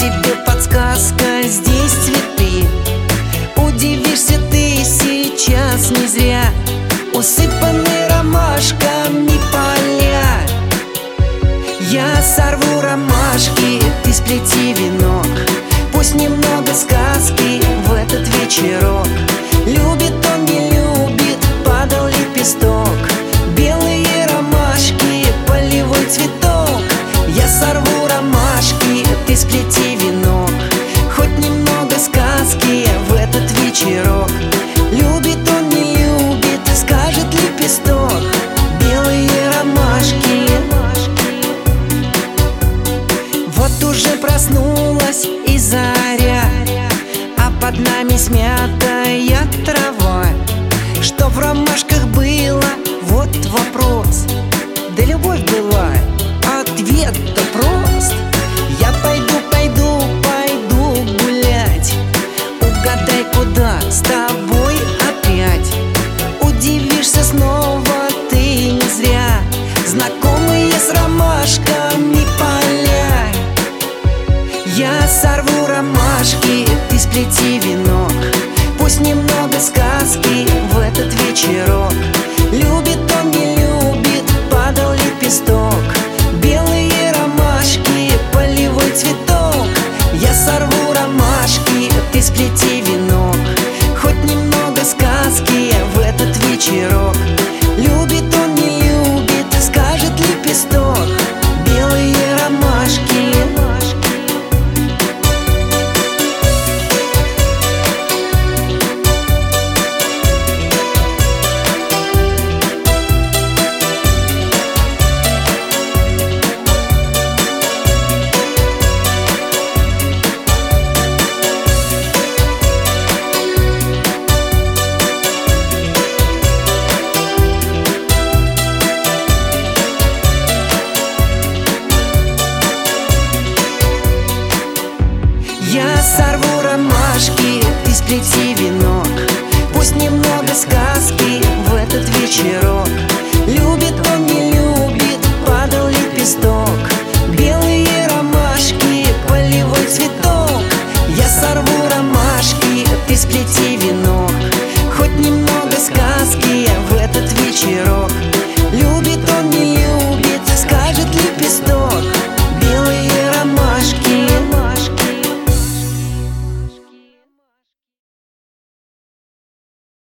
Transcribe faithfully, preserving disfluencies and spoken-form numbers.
тебе подсказка, здесь цветы. Удивишься ты сейчас не зря. Усыпаны ромашками поля. Я сорву ромашки, ты сплети венок. Пусть немного сказки в этот вечерок. Любит он, не любит, падал лепесток. Белые ромашки, полевой цветок. Я сорву ромашки, ты сплети венок. Хоть немного сказки в этот вечерок. Любит он, не любит, скажет лепесток. Белые ромашки. Вот уже проснулась и заря, а под нами смятая трава. Что в ромашках было? Вот вопрос. Да любовь была, ответ-то прост. Я пойду, пойду, пойду гулять. Угадай, куда с тобой опять. Удивишься снова ты не зря. Знакомые с ромашками поля. Я сорву ромашки, ты сплети венок. Пусть немного сказки в этот вечерок. Любит он, не любит, падал лепесток. Белые ромашки, полевой цветок. Я сорву ромашки, ты сплети венок. Хоть немного сказки в этот вечерок. Любит он, не любит, скажет лепесток. Белые ромашки. Я сорву ромашки, ты сплети венок. Пусть немного сказки в этот вечерок. Любит он, не любит, падал лепесток. Белые ромашки, полевой цветок. Я сорву ромашки, ты сплети венок. Хоть немного сказки в этот вечерок. Любит он, не любит.